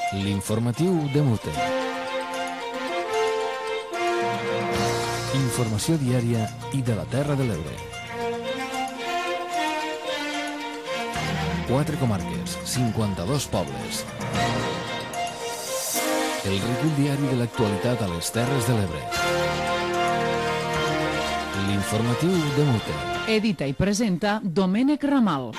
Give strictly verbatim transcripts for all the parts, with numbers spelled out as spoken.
L'informatiu de Mute. Informació diària i de la Terra de l'Ebre. Quatre comarques, cinquanta-dos pobles. El recull diari de l'actualitat a les Terres de l'Ebre. L'informatiu de Mute. Edita i presenta Domènec Ramal.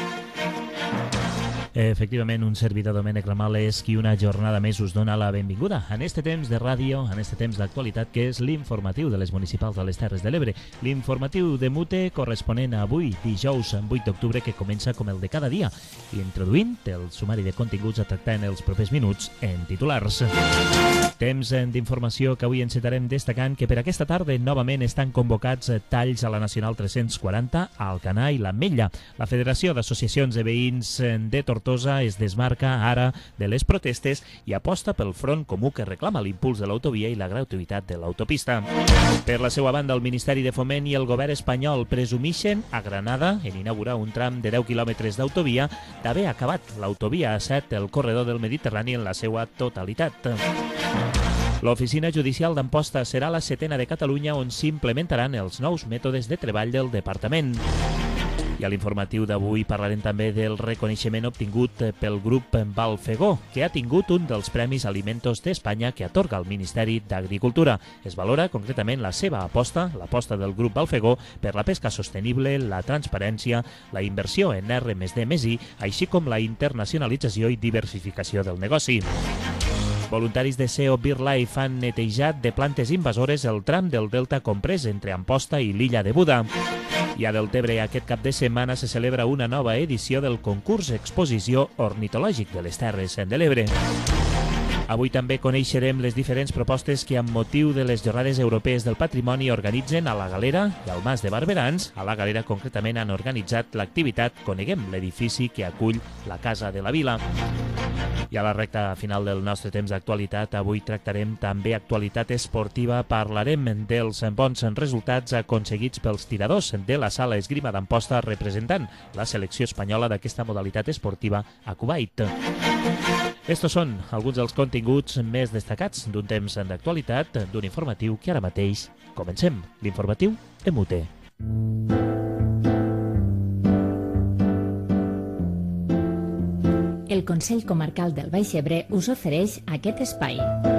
Efectivament, un servidor, Domènec Ramal, és qui una jornada més us dona la benvinguda en este temps de ràdio, en este temps d'actualitat, que és l'informatiu de les municipals de les Terres de l'Ebre. L'informatiu de Mute corresponent a avui, dijous vuit d'octubre, que comença com el de cada dia, i introduint el sumari de continguts a tractar en els propers minuts en titulars. Temps d'informació que avui encetarem destacant que per aquesta tarda novament estan convocats talls a la Nacional tres-cents quaranta, a Alcanar i l'Ametlla. La Federació d'Associacions de Veïns de Tortosa es desmarca ara de les protestes i aposta pel front comú que reclama l'impuls de l'autovia i la gratuïtat de l'autopista. Per la seva banda, el Ministeri de Foment i el govern espanyol presumixen a Granada, en inaugurar un tram de deu quilòmetres d'autovia, d'haver acabat l'autovia A set, el corredor del Mediterrani, en la seva totalitat. L'Oficina Judicial d'Amposta serà la setena de Catalunya on s'implementaran els nous mètodes de treball del departament. I a l'informatiu d'avui parlarem també del reconeixement obtingut pel grup Valfegó, que ha tingut un dels Premis Alimentos d'Espanya que atorga el Ministeri d'Agricultura. Es valora concretament la seva aposta, l'aposta del grup Valfegó, per la pesca sostenible, la transparència, la inversió en erre més de més i, així com la internacionalització i diversificació del negoci. Voluntaris de S E O BirdLife han netejat de plantes invasores el tram del delta comprès entre Amposta i l'illa de Buda. I a Deltebre aquest cap de setmana se celebra una nova edició del concurs Exposició Ornitològic de les Terres de l'Ebre. Avui també coneixerem les diferents propostes que amb motiu de les Jornades Europees del Patrimoni organitzen a la Galera i al Mas de Barberans. A la Galera concretament han organitzat l'activitat Coneguem l'edifici que acull la Casa de la Vila. I a la recta final del nostre temps d'actualitat, avui tractarem també actualitat esportiva. Parlarem dels bons resultats aconseguits pels tiradors de la Sala Esgrima d'Amposta representant la selecció espanyola d'aquesta modalitat esportiva a Kuwait. Estos són alguns dels continguts més destacats d'un temps d'actualitat, d'un informatiu que ara mateix comencem. L'informatiu en Mute. El Consell Comarcal del Baix Ebre us ofereix aquest espai.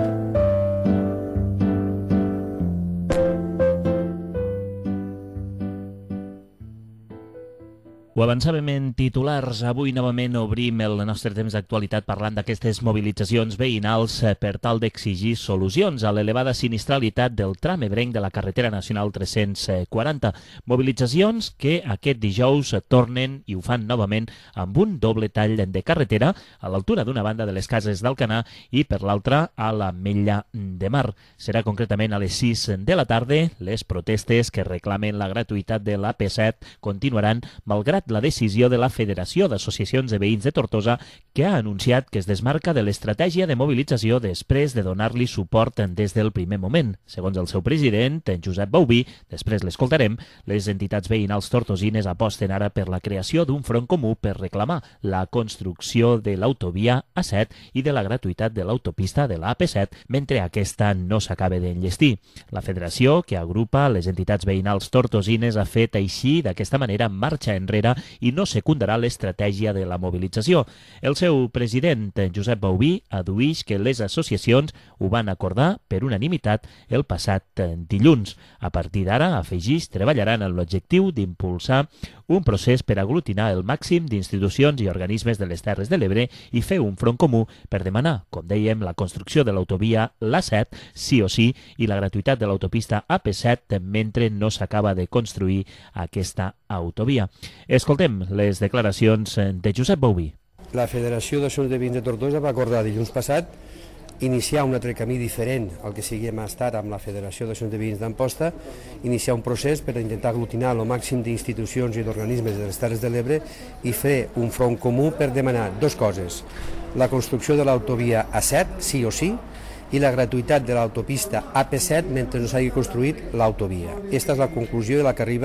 Ho avançàvem en titulars. Avui novament obrim el nostre temps d'actualitat parlant d'aquestes mobilitzacions veïnals per tal d'exigir solucions a l'elevada sinistralitat del tram ebrenc de la carretera nacional tres-cents quaranta. Mobilitzacions que aquest dijous tornen i ho fan novament amb un doble tall de carretera a l'altura d'una banda de les cases d'Alcanar i per l'altra a l'Ametlla de Mar. Serà concretament a les sis de la tarda. Les protestes que reclamen la gratuïtat de l'A P set continuaran malgrat la decisió de la Federació d'Associacions de Veïns de Tortosa, que ha anunciat que es desmarca de l'estratègia de mobilització després de donar-li suport des del primer moment. Segons el seu president, en Josep Bouví, després l'escoltarem, les entitats veïnals tortosines aposten ara per la creació d'un front comú per reclamar la construcció de l'autovia A set i de la gratuïtat de l'autopista de l'A P set, mentre aquesta no s'acabe d'enllestir. La federació, que agrupa les entitats veïnals tortosines, ha fet així, d'aquesta manera, marxa enrere i no secundarà l'estratègia de la mobilització. El seu president, Josep Bouví, addueix que les associacions ho van acordar per unanimitat el passat dilluns. A partir d'ara, afegeix, treballaran en l'objectiu d'impulsar un procés per aglutinar el màxim d'institucions i organismes de les Terres de l'Ebre i fer un front comú per demanar, com dèiem, la construcció de l'autovia l'A set, sí o sí, i la gratuïtat de l'autopista A P set mentre no s'acaba de construir aquesta autovia. Escoltem les declaracions de Josep Bouví. La Federació d'Associacions de Veïns de Tortosa va acordar dilluns passat iniciar un altre camí diferent al que siguem estat amb la Federació d'Associacions de Veïns d'Amposta, iniciar un procés per intentar aglutinar el màxim d'institucions i d'organismes de les Terres de l'Ebre i fer un front comú per demanar dues coses: la construcció de l'autovia A set, sí o sí, i la gratuïtat de l'autopista A P set mentre no s'hagi construït l'autovia. Aquesta és la conclusió de la que arriba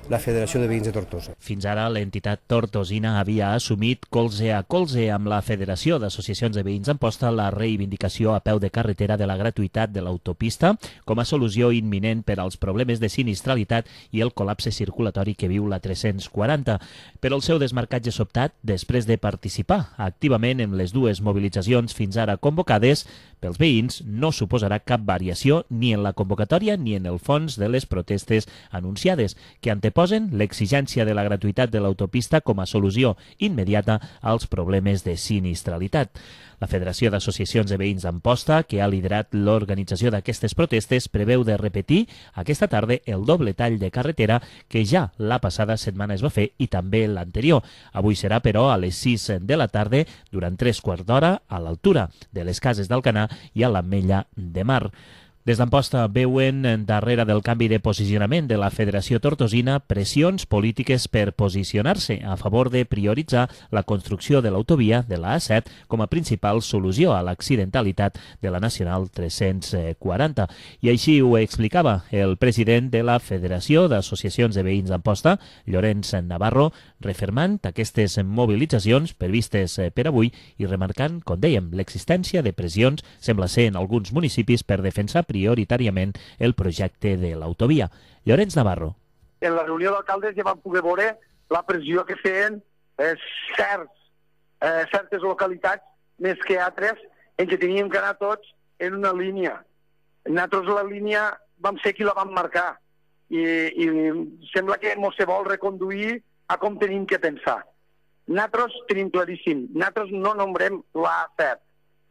la Federació de Veïns de Tortosa. Fins ara, l'entitat tortosina havia assumit colze a colze amb la Federació d'Associacions de Veïns d'Amposta la reivindicació a peu de carretera de la gratuïtat de l'autopista com a solució imminent per als problemes de sinistralitat i el col·lapse circulatori que viu la tres-cents quaranta. Però el seu desmarcatge sobtat, després de participar activament en les dues mobilitzacions fins ara convocades, pels veïns no suposarà cap variació ni en la convocatòria ni en el fons de les protestes anunciades, que anteposen l'exigència de la gratuïtat de l'autopista com a solució immediata als problemes de sinistralitat. La Federació d'Associacions de Veïns d'Amposta, que ha liderat l'organització d'aquestes protestes, preveu de repetir aquesta tarda el doble tall de carretera que ja la passada setmana es va fer i també l'anterior. Avui serà, però, a les sis de la tarda, durant tres quarts d'hora, a l'altura de les Cases d'Alcanar i a l'Ametlla de Mar. Des d'Amposta veuen, darrere del canvi de posicionament de la Federació Tortosina, pressions polítiques per posicionar-se a favor de prioritzar la construcció de l'autovia de la A set com a principal solució a l'accidentalitat de la Nacional tres-cents quaranta. I així ho explicava el president de la Federació d'Associacions de Veïns d'Amposta, Llorenç Navarro, refermant aquestes mobilitzacions previstes per avui i remarcant, com dèiem, l'existència de pressions, sembla ser en alguns municipis, per defensar prioritàriament el projecte de l'autovia. Llorenç Navarro. En la reunió d'alcaldes ja vam poder veure la pressió que feien eh, certs, eh, certes localitats, més que altres, en què teníem que anar tots en una línia. Nosaltres la línia vam ser qui la vam marcar i, i sembla que ens se vol reconduir a com tenim que pensar. Nosaltres tenim claríssim, nosaltres no nombrem l'A set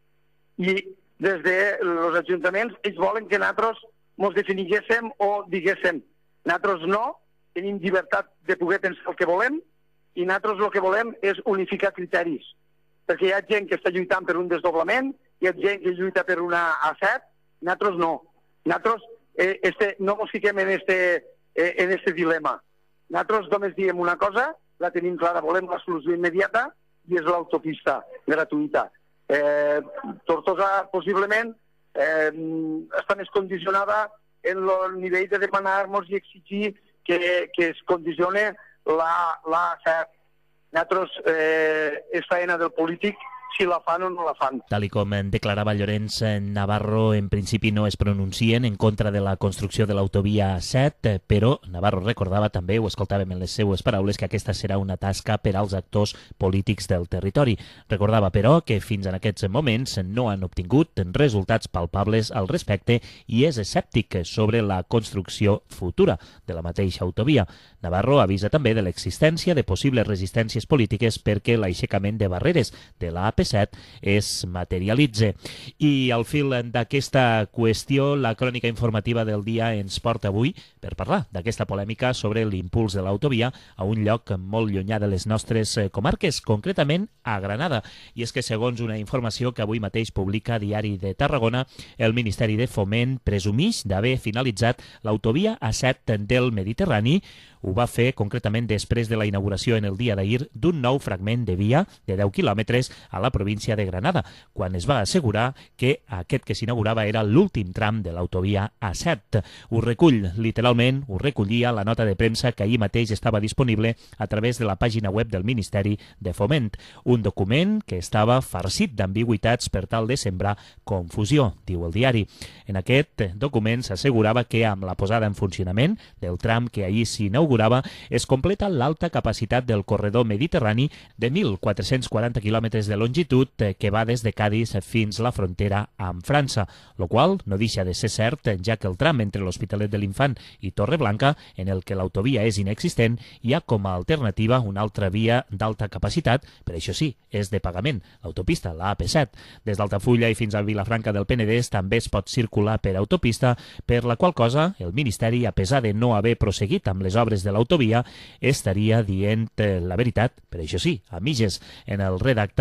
i des dels ajuntaments ells volen que nosaltres ens definiguéssim o diguéssim. Nosaltres no, tenim llibertat de poder pensar el que volem i nosaltres el que volem és unificar criteris. Perquè hi ha gent que està lluitant per un desdoblament, hi ha gent que lluita per una A set, nosaltres no. Nosaltres eh, este, no ens fiquem en este, eh, en este dilema. Nosaltres només diem una cosa, la tenim clara, volem la solució immediata i és l'autopista gratuïta. Eh, Tortosa possiblement eh, està més condicionada en el nivell de demanar-nos i exigir que, que es condicione la, la A set. Nosaltres eh, és feina del polític si la fan o no la fan. Tal com declarava Llorenç Navarro, en principi no es pronuncien en contra de la construcció de l'autovia A set, però Navarro recordava també, ho escoltàvem en les seues paraules, que aquesta serà una tasca per als actors polítics del territori. Recordava, però, que fins en aquests moments no han obtingut resultats palpables al respecte i és escèptic sobre la construcció futura de la mateixa autovia. Navarro avisa també de l'existència de possibles resistències polítiques perquè l'aixecament de barreres de la A P set es materialitze. I al fil d'aquesta qüestió, la crònica informativa del dia ens porta avui per parlar d'aquesta polèmica sobre l'impuls de l'autovia a un lloc molt llunyà de les nostres comarques, concretament a Granada. I és que, segons una informació que avui mateix publica Diari de Tarragona, el Ministeri de Foment presumix d'haver finalitzat l'autovia A set del Mediterrani. Ho va fer concretament després de la inauguració en el dia d'ahir d'un nou fragment de via de deu quilòmetres a la província de Granada, quan es va assegurar que aquest que s'inaugurava era l'últim tram de l'autovia A set. Ho recull, literalment, ho recollia la nota de premsa que ahir mateix estava disponible a través de la pàgina web del Ministeri de Foment. Un document que estava farcit d'ambigüitats per tal de sembrar confusió, diu el diari. En aquest document s'assegurava que amb la posada en funcionament del tram que ahir s'inaugurava es completa l'alta capacitat del corredor mediterrani de mil quatre-cents quaranta quilòmetres de longitud que va des de Cádiz fins la frontera amb França, el qual no deixa de ser cert, ja que el tram entre l'Hospitalet de l'Infant i Torreblanca, en el que l'autovia és inexistent, hi ha com a alternativa una altra via d'alta capacitat, però això sí, és de pagament, l'autopista, la A P set. Des d'Altafulla i fins a Vilafranca del Penedès també es pot circular per autopista, per la qual cosa el Ministeri, a pesar de no haver prosseguit amb les obres de l'autovia, estaria dient la veritat, però això sí, a mitges. En el redactat que va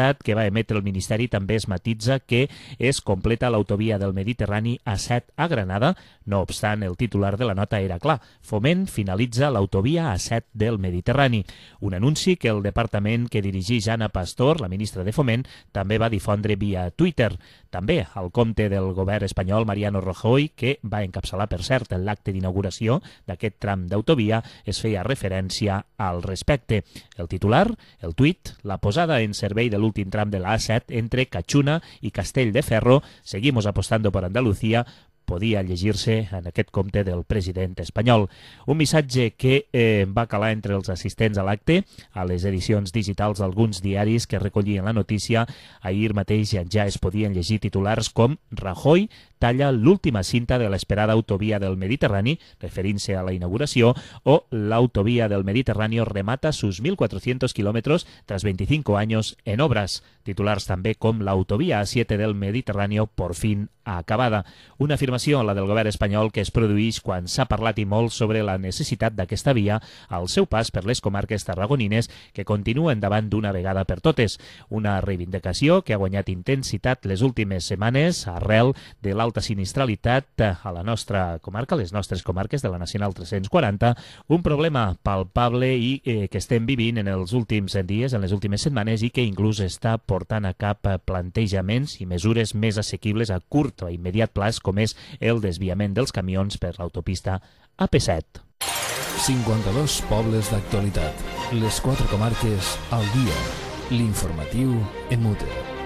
emet el Ministeri també es matitza que es completa l'autovia del Mediterrani A set a Granada. No obstant, el titular de la nota era clar. Foment finalitza l'autovia A set del Mediterrani. Un anunci que el departament que dirigeix Ana Pastor, la ministra de Foment, també va difondre via Twitter. També al compte del govern espanyol Mariano Rajoy, que va encapçalar, per cert, l'acte d'inauguració d'aquest tram d'autovia, es feia referència al respecte. El titular, el tuit, la posada en servei de l'últim tram de la A set entre Cachuna i Castelldeferro, seguimos apostando por Andalucía, podia llegir-se en aquest compte del president espanyol. Un missatge que eh, va calar entre els assistents a l'acte, a les edicions digitals d'alguns diaris que recollien la notícia. Ahir mateix ja es podien llegir titulars com Rajoy talla l'última cinta de l'esperada autovia del Mediterrani, referint-se a la inauguració, o l'autovia del Mediterrani remata sus mil cuatrocientos kilómetros tras veinticinco años en obras. Titulars també com l'autovia A siete del Mediterrani por fin acabada. Una afirmació, la del govern espanyol, que es produeix quan s'ha parlat i molt sobre la necessitat d'aquesta via al seu pas per les comarques tarragonines, que continuen davant d'una vegada per totes. Una reivindicació que ha guanyat intensitat les últimes setmanes arrel de l'alta sinistralitat a la nostra comarca, les nostres comarques de la Nacional tres-cents quaranta, un problema palpable i eh, que estem vivint en els últims dies, en les últimes setmanes, i que inclús està portant a cap plantejaments i mesures més assequibles a curt o a immediat plaç, com és el desviament dels camions per l'autopista A P set. cinquanta-dos pobles d'actualitat. Les quatre comarques al dia. L'informatiu en Mute.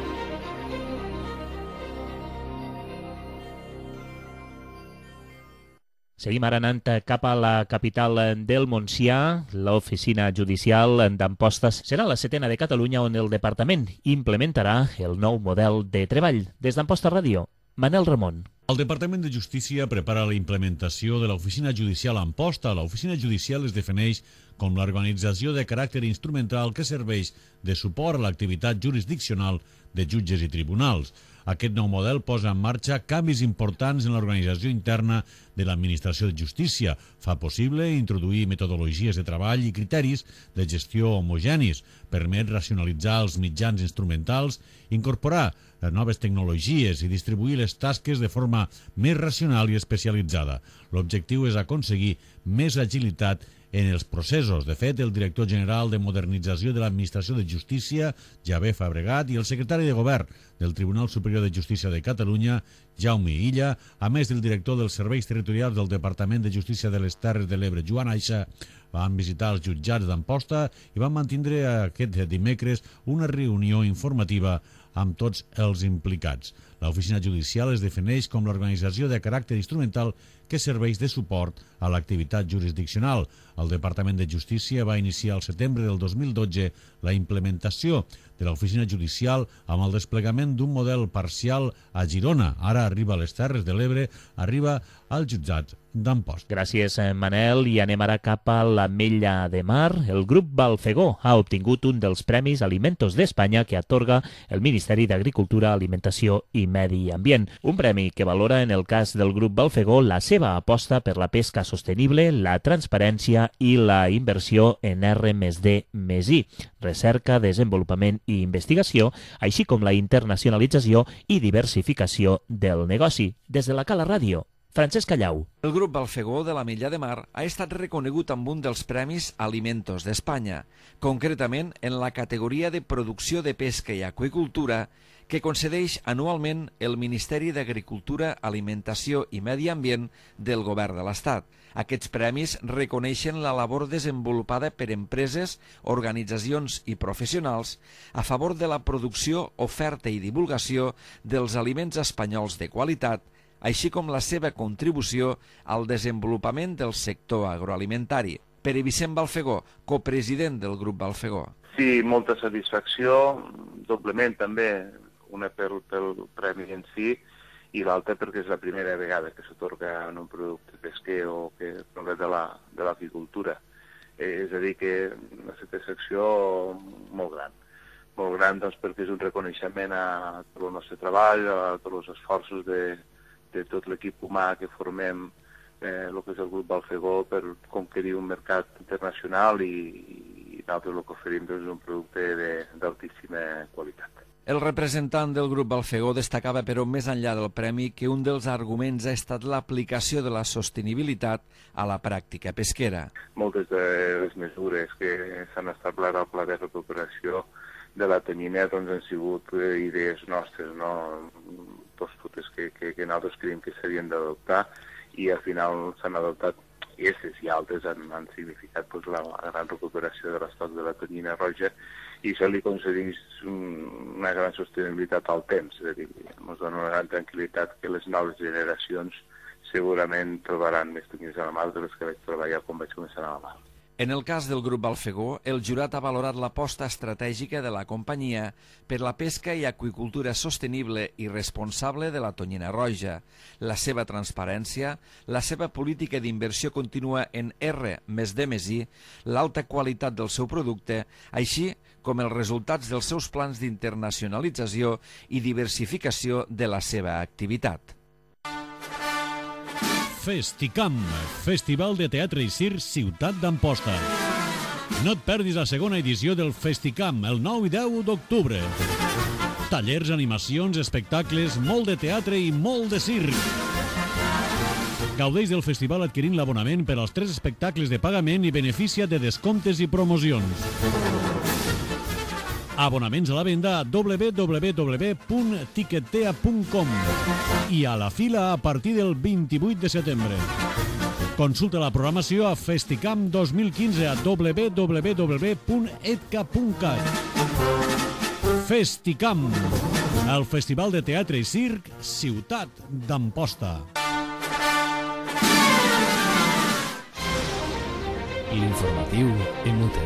Seguim ara anant cap a la capital del Montsià. L'oficina judicial d'Amposta serà la setena de Catalunya on el departament implementarà el nou model de treball. Des d'Amposta Ràdio, Manel Ramon. El Departament de Justícia prepara la implementació de l'oficina judicial a Amposta. L'oficina judicial es defineix com l'organització de caràcter instrumental que serveix de suport a l'activitat jurisdiccional de jutges i tribunals. Aquest nou model posa en marxa canvis importants en l'organització interna de l'Administració de Justícia. Fa possible introduir metodologies de treball i criteris de gestió homogenis, permet racionalitzar els mitjans instrumentals, incorporar noves tecnologies i distribuir les tasques de forma més racional i especialitzada. L'objectiu és aconseguir més agilitat en els processos. De fet, el director general de Modernització de l'Administració de Justícia, Javé Fabregat, i el secretari de Govern del Tribunal Superior de Justícia de Catalunya, Jaume Illa, a més del director dels Serveis Territorials del Departament de Justícia de les Terres de l'Ebre, Joan Aixa, van visitar els jutjats d'Amposta i van mantindre aquest dimecres una reunió informativa amb tots els implicats. L'oficina judicial es defineix com l'organització de caràcter instrumental que serveix de suport a l'activitat jurisdiccional. El Departament de Justícia va iniciar al setembre del dos mil dotze la implementació de l'oficina judicial amb el desplegament d'un model parcial a Girona. Ara arriba a les Terres de l'Ebre, arriba al jutjat d'Amposta. Gràcies, Manel. I anem ara cap a l'Ametlla de Mar. El grup Balfegó ha obtingut un dels premis Alimentos d'Espanya que atorga el Ministeri d'Agricultura, Alimentació i Medi Ambient. Un premi que valora, en el cas del grup Balfegó, la seva aposta per la pesca sostenible, la transparència i la inversió en R més D més I, recerca, desenvolupament i investigació, així com la internacionalització i diversificació del negoci. Des de la Cala Ràdio, Francesc Callau. El grup Balfegó de l'Ametlla de Mar ha estat reconegut amb un dels premis Alimentos d'Espanya, concretament en la categoria de producció de pesca i aqüicultura que concedeix anualment el Ministeri d'Agricultura, Alimentació i Medi Ambient del Govern de l'Estat. Aquests premis reconeixen la labor desenvolupada per empreses, organitzacions i professionals a favor de la producció, oferta i divulgació dels aliments espanyols de qualitat, així com la seva contribució al desenvolupament del sector agroalimentari. Pere Vicent Balfegó, copresident del grup Balfegó. Sí, molta satisfacció, doblement també, una pel, pel premi en si i l'altra perquè és la primera vegada que s'atorga en un producte pesquer o que prové de la, de l'agricultura. Eh, és a dir, que una satisfacció molt gran. Molt gran doncs, perquè és un reconeixement a tot el nostre treball, a tots els esforços de, de tot l'equip humà que formem eh, el que és el grup Balfegó per conquerir un mercat internacional i, i nosaltres el que oferim és un producte d'altíssima qualitat. El representant del grup Balfegó destacava, però, més enllà del premi, que un dels arguments ha estat l'aplicació de la sostenibilitat a la pràctica pesquera. Moltes de les mesures que s'han establert al pla de recuperació de la tonyina doncs, han sigut idees nostres, no? Postures que, que, que nosaltres creiem que s'havien d'adoptar i al final s'han adoptat i aquestes i altres han, han significat pues, la, la gran recuperació de l'estoc de la tonyina roja i se li concedeix un, una gran sostenibilitat al temps, és a dir, ens dona una gran tranquil·litat que les noves generacions segurament trobaran més tonyines a la mar de les que vaig trobar ja quan vaig començar a la mar. En el cas del grup Balfegó, el jurat ha valorat l'aposta estratègica de la companyia per la pesca i aqüicultura sostenible i responsable de la tonyina roja, la seva transparència, la seva política d'inversió contínua en R més D més I, l'alta qualitat del seu producte, així com els resultats dels seus plans d'internacionalització i diversificació de la seva activitat. Festicam, Festival de Teatre i Circ Ciutat d'Amposta. No et perdis la segona edició del Festicam, el nou i deu d'octubre. Tallers, animacions, espectacles, molt de teatre i molt de circ. Gaudeix del festival adquirint l'abonament per als tres espectacles de pagament i beneficia de descomptes i promocions. Abonaments a la venda a w w w punt tiquetea punt com i a la fila a partir del vint-i-vuit de setembre. Consulta la programació a Festicam dos mil quinze a w w w punt edca punt cat. Festicam, el Festival de Teatre i Circ Ciutat d'Amposta. L'informatiu Emute.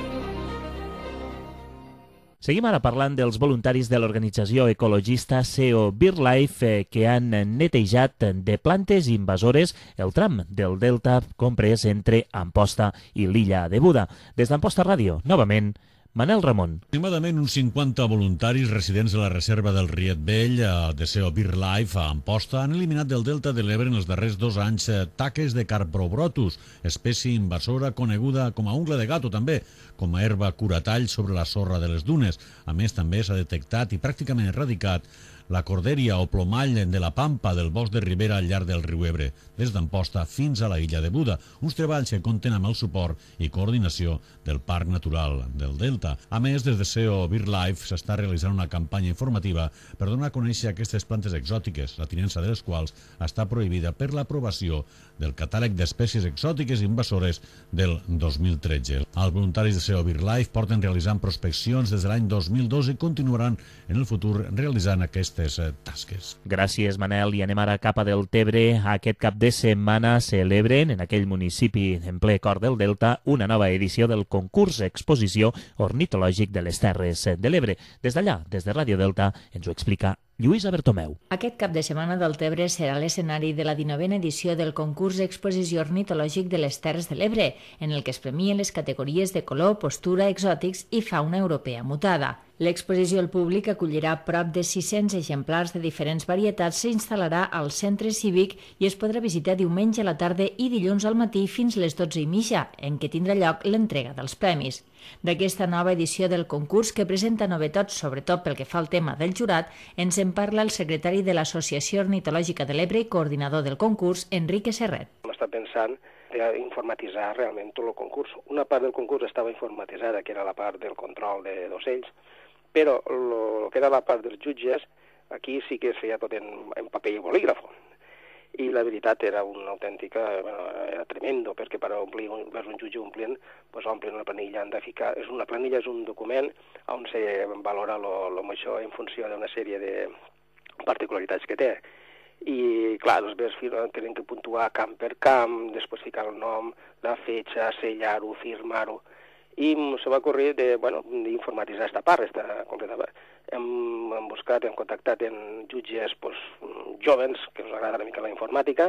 Seguim ara parlant dels voluntaris de l'organització ecologista C E O BirdLife eh, que han netejat de plantes invasores el tram del Delta comprès entre Amposta i l'illa de Buda. Des d'Amposta Ràdio, novament, Manel Ramon. Aproximadament uns cinquanta voluntaris residents de la reserva del Riet Vell de C E O BirdLife a Amposta han eliminat del Delta de l'Ebre en els darrers dos anys taques de Carprobrotus, espècie invasora coneguda com a ungla de gato també, com a herba curatall sobre la sorra de les dunes. A més, també s'ha detectat i pràcticament erradicat la corderia o plomall de la pampa del bosc de ribera al llarg del riu Ebre, des d'Amposta fins a la illa de Buda, uns treballs que compten amb el suport i coordinació del Parc Natural del Delta. A més, des de C E O BirdLife s'està realitzant una campanya informativa per donar a conèixer aquestes plantes exòtiques, la tinença de les quals està prohibida per l'aprovació del catàleg d'espècies exòtiques invasores del dos mil tretze. Els voluntaris de C E O BirdLife porten realitzant prospeccions des de l'any dos mil dos i continuaran en el futur realitzant aquestes tasques. Gràcies, Manel. I anem ara cap a Deltebre. Aquest cap de setmana celebren en aquell municipi en ple cor del Delta una nova edició del concurs exposició ornitològic de les Terres de l'Ebre. Des d'allà, des de Ràdio Delta, ens ho explica Lluïsa Bertomeu. Aquest cap de setmana Deltebre serà l'escenari de la dinovena edició del concurs Exposició Ornitològic de les Terres de l'Ebre, en el que es premien les categories de color, postura, exòtics i fauna europea mutada. L'exposició al públic acollirà prop de sis-cents exemplars de diferents varietats, s'instal·larà al centre cívic i es podrà visitar diumenge a la tarda i dilluns al matí fins les dotze i mitja, en què tindrà lloc l'entrega dels premis. D'aquesta nova edició del concurs, que presenta novetats sobretot pel que fa al tema del jurat, ens en parla el secretari de l'Associació Ornitològica de l'Ebre i coordinador del concurs, Enrique Serret. M'està pensant d'informatitzar realment tot el concurs. Una part del concurs estava informatitzada, que era la part del control de d'ocells, però el que era la part dels jutges, aquí sí que es feia tot en, en paper i bolígraf. I la veritat era una autèntica, bueno, era tremendo, perquè per omplir, vers un jutge omplint, pues omplen una planilla, han de ficar, és una planilla és un document on se valora lo, lo això en funció d'una sèrie de particularitats que té. I clar, després tenen que puntuar camp per camp, després ficar el nom, la fetge, sellar-ho, firmar-ho, i se va ocorrir de, bueno, d'informatitzar aquesta part, esta completa. Hem, hem buscat, hem contactat en jutges pues, jovens que us agrada una mica la informàtica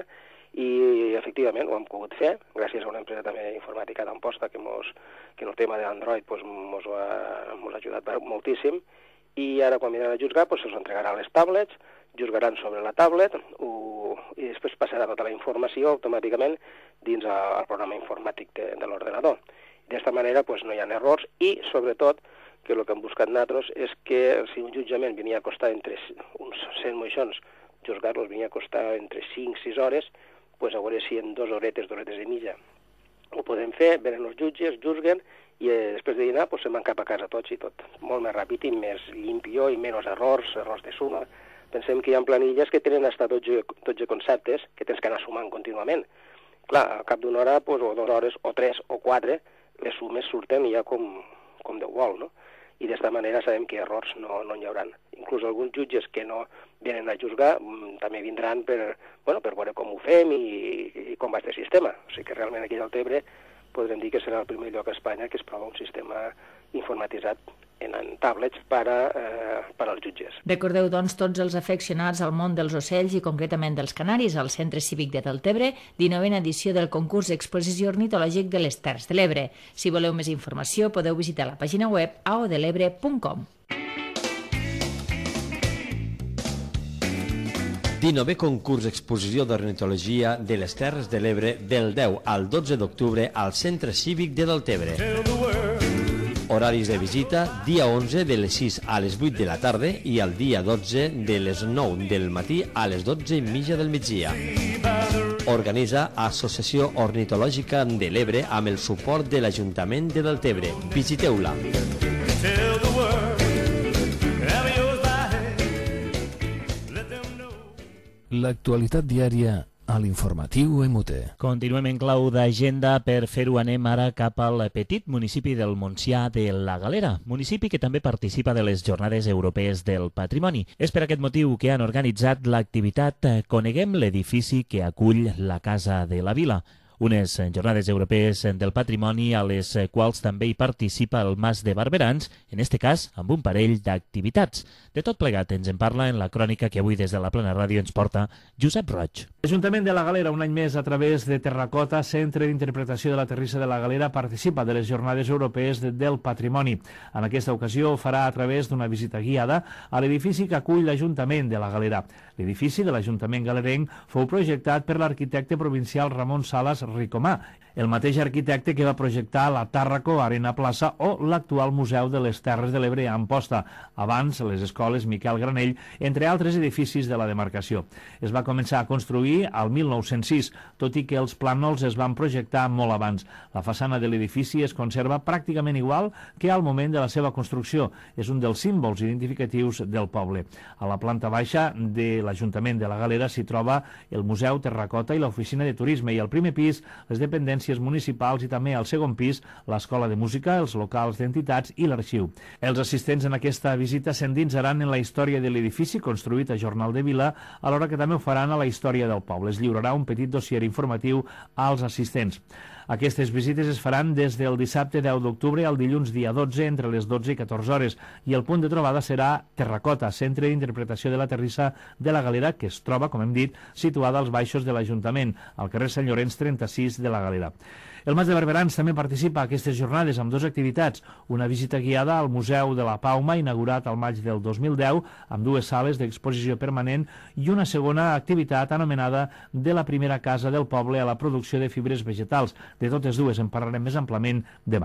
i efectivament ho hem pogut fer gràcies a una empresa també informàtica d'Amposta que, mos, que en el tema d'Android pues, mos, ha, mos ha ajudat moltíssim i ara quan vindran a juzgar pues, se'ls entregaran les tablets, juzgaran sobre la tablet ho, i després passarà tota la informació automàticament dins el programa informàtic de, de l'ordenador. D'esta manera pues, no hi ha errors i, sobretot, que el que hem buscat nosaltres és que si un jutjament venia a costar entre uns cent moixons, juzgar-los venia a costar entre cinc a sis hores, pues a veure si en dues horetes, dues horetes i mitja ho podem fer, venen els jutges, juzguen, i eh, després de dinar pues, se'n van cap a casa tots i tot. Molt més ràpid i més limpio i menys errors, errors de suma. Pensem que hi ha planilles que tenen hasta dotze, dotze conceptes que tens que anar sumant contínuament. Clar, al cap d'una hora, pues, o dues hores, o tres, o quatre, les sumes surten ja com, com Déu vol, no? I d'esta manera sabem que errors no, no n'hi haurà. Inclús alguns jutges que no venen a juzgar també vindran per, bueno, per veure com ho fem i, i com va aquest sistema. O sigui que realment aquí al Tebre podrem dir que serà el primer lloc a Espanya que es prova un sistema informatitzat en, en tablets per, a, eh, per als jutges. Recordeu, doncs, tots els afeccionats al món dels ocells i concretament dels canaris al Centre Cívic de Deltebre, dinovena edició del concurs Exposició Ornitològic de les Terres de l'Ebre. Si voleu més informació, podeu visitar la pàgina web a o de l'ebre punt com. dinovè concurs Exposició d'Ornitologia de les Terres de l'Ebre del deu al dotze d'octubre al Centre Cívic de Deltebre. Horaris de visita, dia onze de les sis a les vuit de la tarda i el dia dotze de les nou del matí a les dotze i mitja del migdia. Organitza Associació Ornitològica de l'Ebre amb el suport de l'Ajuntament de Deltebre. Visiteu-la. L'actualitat diària a l'informatiu E M U T E. Continuem en clau d'agenda. Per fer-ho anem ara cap al petit municipi del Montsià de la Galera, municipi que també participa de les Jornades Europees del Patrimoni. És per aquest motiu que han organitzat l'activitat Coneguem l'edifici que acull la Casa de la Vila. Unes jornades europees del patrimoni a les quals també hi participa el Mas de Barberans, en este cas amb un parell d'activitats. De tot plegat ens en parla en la crònica que avui des de la Plana Ràdio ens porta Josep Roig. L'Ajuntament de la Galera, un any més a través de Terracota, Centre d'Interpretació de la Terrissa de la Galera, participa de les Jornades Europees del Patrimoni. En aquesta ocasió ho farà a través d'una visita guiada a l'edifici que acull l'Ajuntament de la Galera. L'edifici de l'Ajuntament galerenc fou projectat per l'arquitecte provincial Ramon Salas Ricomà, el mateix arquitecte que va projectar la Tàrraco Arena Plaça o l'actual Museu de les Terres de l'Ebre a Amposta, abans les escoles Miquel Granell, entre altres edificis de la demarcació. Es va començar a construir al mil nou-cents sis, tot i que els plànols es van projectar molt abans. La façana de l'edifici es conserva pràcticament igual que al moment de la seva construcció. És un dels símbols identificatius del poble. A la planta baixa de l'Ajuntament de la Galera s'hi troba el Museu Terracota i l'Oficina de Turisme, i al primer pis les dependències municipals i també al segon pis l'Escola de Música, els locals d'entitats i l'arxiu. Els assistents en aquesta visita s'endinsaran en la història de l'edifici construït a Jornal de Vila, alhora que també ho faran a la història del poble. Es lliurarà un petit dossier informatiu als assistents. Aquestes visites es faran des del dissabte deu d'octubre al dilluns dia dotze entre les dotze i catorze hores i el punt de trobada serà Terracota, Centre d'Interpretació de la Terrissa de la Galera, que es troba, com hem dit, situada als baixos de l'Ajuntament, al carrer Sant Llorenç trenta-sis de la Galera. El Mas de Barberans també participa a aquestes jornades amb dues activitats, una visita guiada al Museu de la Pauma, inaugurat al maig del dos mil deu, amb dues sales d'exposició permanent, i una segona activitat anomenada de la primera casa del poble a la producció de fibres vegetals. De totes dues en parlarem més amplament demà.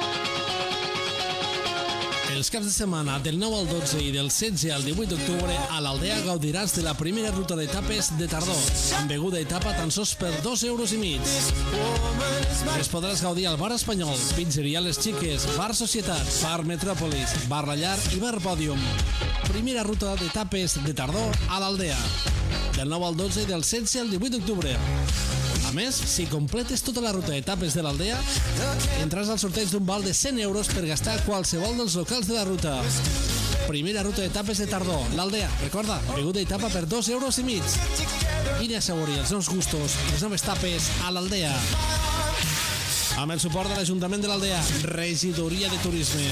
Els caps de setmana del nou al dotze i del setze al divuit d'octubre a l'Aldea gaudiràs de la primera ruta d'etapes de tardor, amb beguda i tapa tan sols per dos euros i mig. Es podràs gaudir al Bar Espanyol, Pizzeria Les Xiques, Bar Societat, Bar Metròpolis, Bar La Llar i Bar Pòdium. Primera ruta d'etapes de tardor a l'Aldea, del nou al dotze i del setze al divuit d'octubre. A més, si completes tota la ruta d'etapes de l'Aldea, entraràs al sorteig d'un val de cent euros per gastar qualsevol dels locals de la ruta. Primera ruta d'etapes de tardor, l'Aldea. Recorda, beguda i tapa per dos euros i mig. Vine a assaborir els nous gustos, les noves tapes a l'Aldea. Amb el suport de l'Ajuntament de l'Aldea, Regidoria de Turisme.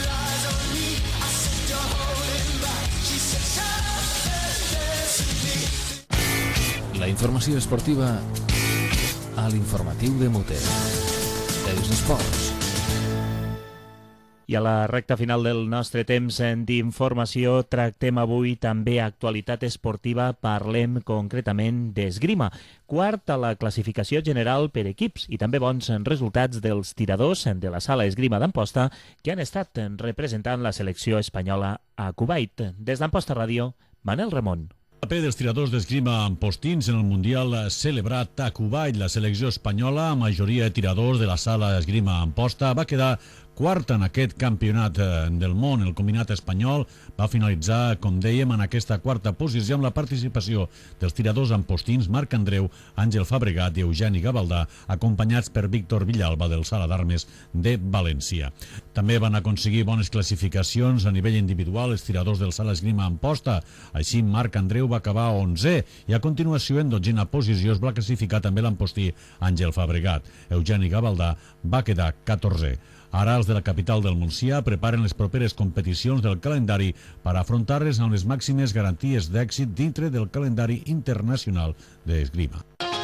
La informació esportiva a l'informatiu de E M U T E. Els esports. I a la recta final del nostre temps d'informació tractem avui també actualitat esportiva, parlem concretament d'esgrima. Quart a la classificació general per equips i també bons resultats dels tiradors de la sala esgrima d'Amposta que han estat representant la selecció espanyola a Kuwait. Des d'Amposta Ràdio, Manel Ramon. El paper dels tiradors d'esgrima ampostins en el Mundial celebrat a Kuwait. La selecció espanyola, majoria de tiradors de la sala d'esgrima Amposta, va quedar quart en aquest campionat del món. El combinat espanyol va finalitzar, com dèiem, en aquesta quarta posició amb la participació dels tiradors ampostins Marc Andreu, Àngel Fabregat i Eugeni Gavaldà, acompanyats per Víctor Villalba del Sala d'Armes de València. També van aconseguir bones classificacions a nivell individual els tiradors del Sala Esgrima Amposta. Així, Marc Andreu va acabar onzè i a continuació en dotzena posició es va classificar també l'ampostí Àngel Fabregat. Eugeni Gavaldà va quedar catorzè. Ara els de la capital del Montsià preparen les properes competicions del calendari per afrontar-les amb les màximes garanties d'èxit dintre del calendari internacional d'esgrima.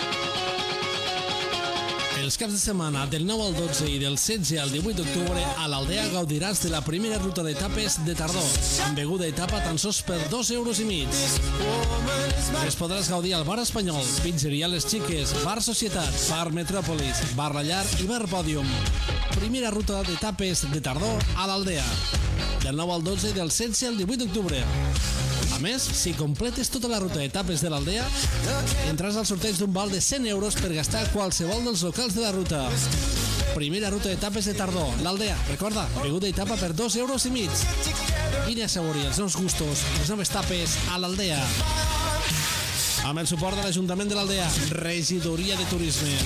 Els caps de setmana del nou al dotze i del setze al divuit d'octubre a l'Aldea gaudiràs de la primera ruta d'etapes de tardor, amb beguda etapa tan sols per dos euros i mig. Es podràs gaudir al Bar Espanyol, Pizzeria Les Xiques, Bar Societat, Bar Metròpolis, Bar La Llar i Bar Pòdium. Primera ruta d'etapes de tardor a l'Aldea, del nou al dotze i del setze al divuit d'octubre. A més, si completes tota la ruta d'etapes de l'Aldea, entraràs al sorteig d'un val de cent euros per gastar a qualsevol dels locals de la ruta. Primera ruta d'etapes de tardor, l'Aldea. Recorda, beguda etapa per dos euros i mig. Vine a assaborir els nous gustos, les noves tapes a l'Aldea. Amb el suport de l'Ajuntament de l'Aldea, Regidoria de Turisme.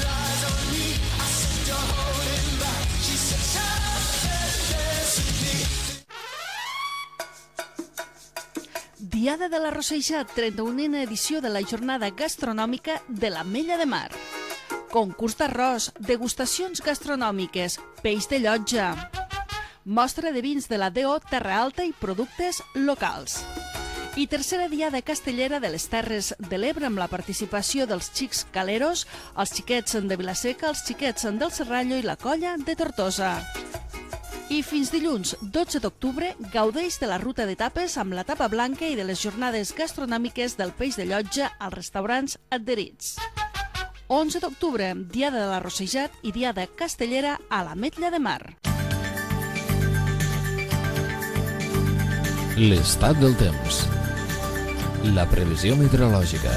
Diada de la Rossellat, trenta-unena edició de la jornada gastronòmica de l'Ametlla de Mar. Concurs d'arròs, degustacions gastronòmiques, peix de llotja, mostra de vins de la D O Terra Alta i productes locals. I tercera diada castellera de les Terres de l'Ebre amb la participació dels xics caleros, els xiquets de Vilaseca, els xiquets del Serrallo i la colla de Tortosa. I fins dilluns, dotze d'octubre, gaudeix de la ruta d'etapes amb la tapa blanca i de les jornades gastronòmiques del peix de llotja als restaurants adherits. onze d'octubre, diada de la Rossellat i diada castellera a l'Ametlla de Mar. L'estat del temps. La previsió meteorològica.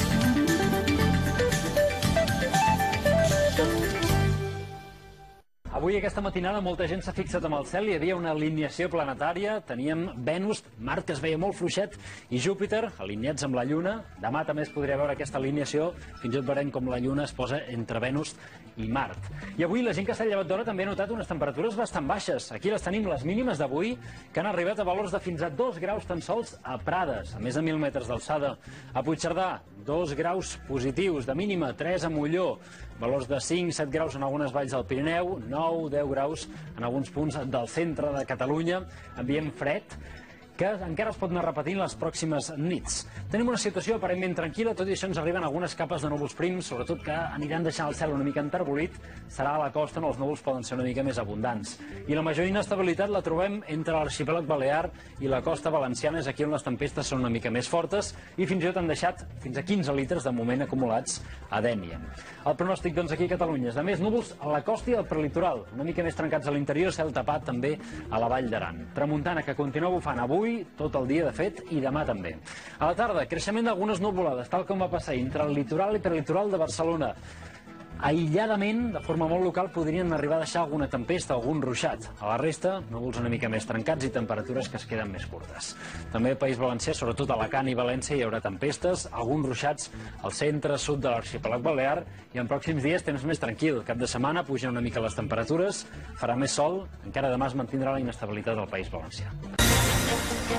Avui, aquesta matinada, molta gent s'ha fixat amb el cel. Hi havia una alineació planetària. Teníem Venus, Mart, que es veia molt fluixet, i Júpiter, alineats amb la Lluna. Demà també es podria veure aquesta alineació. Fins i tot veurem com la Lluna es posa entre Venus i Mart. I avui la gent que s'ha llevat d'hora també ha notat unes temperatures bastant baixes. Aquí les tenim, les mínimes d'avui, que han arribat a valors de fins a dos graus tan sols a Prades, a més de mil metres d'alçada. A Puigcerdà, dos graus positius de mínima, tres a Molló, valors de cinc a set graus en algunes valls del Pirineu, nou a deu graus en alguns punts del centre de Catalunya, ambient fred, que encara es pot anar repetint les pròximes nits. Tenim una situació aparentment tranquil·la, tot i això ens arriben algunes capes de núvols prims, sobretot que aniran deixant el cel una mica enterbolit, serà a la costa on els núvols poden ser una mica més abundants. I la major inestabilitat la trobem entre l'arxipèlag balear i la costa valenciana, és aquí on les tempestes són una mica més fortes i fins i tot han deixat fins a quinze litres de moment acumulats a Dénia. El pronòstic, doncs, aquí a Catalunya és de més núvols a la costa i al prelitoral, una mica més trencats a l'interior, cel tapat també a la Vall d'Aran. Tramuntana que continua bufant avui, tot el dia de fet, i demà també. A la tarda, creixement d'algunes nuvolades, tal com va passar entre el litoral i prelitoral de Barcelona. Aïlladament, de forma molt local, podrien arribar a deixar alguna tempesta, algun ruixat. A la resta, núvols una mica més trencats i temperatures que es queden més curtes. També al País Valencià, sobretot a Alacant i València, hi haurà tempestes, alguns ruixats al centre, sud de l'arxipèlag balear, i en pròxims dies temps més tranquil. Cap de setmana pugen una mica les temperatures, farà més sol, encara demà es mantindrà la inestabilitat al País Valencià.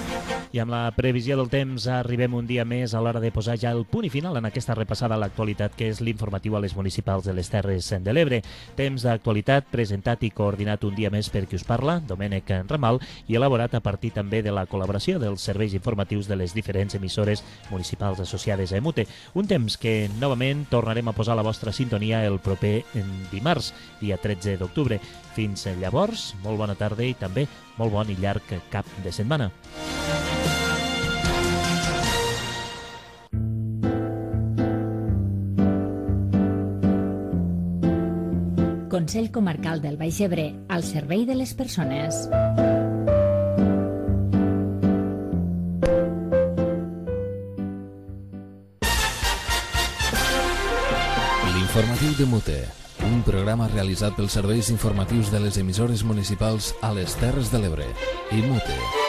I amb la previsió del temps arribem un dia més a l'hora de posar ja el punt i final en aquesta repassada a l'actualitat que és l'informatiu a les municipals de les Terres de l'Ebre. Temps d'actualitat presentat i coordinat un dia més per qui us parla, Domènec Ramal, i elaborat a partir també de la col·laboració dels serveis informatius de les diferents emissores municipals associades a EMUTE. Un temps que novament tornarem a posar a la vostra sintonia el proper dimarts, dia tretze d'octubre. Fins llavors, molt bona tarda i també molt bon i llarg cap de setmana. Consell Comarcal del Baix Ebre, al servei de les persones. L'informatiu de Mute, un programa realitzat pels serveis informatius de les emissores municipals a les Terres de l'Ebre i Mute.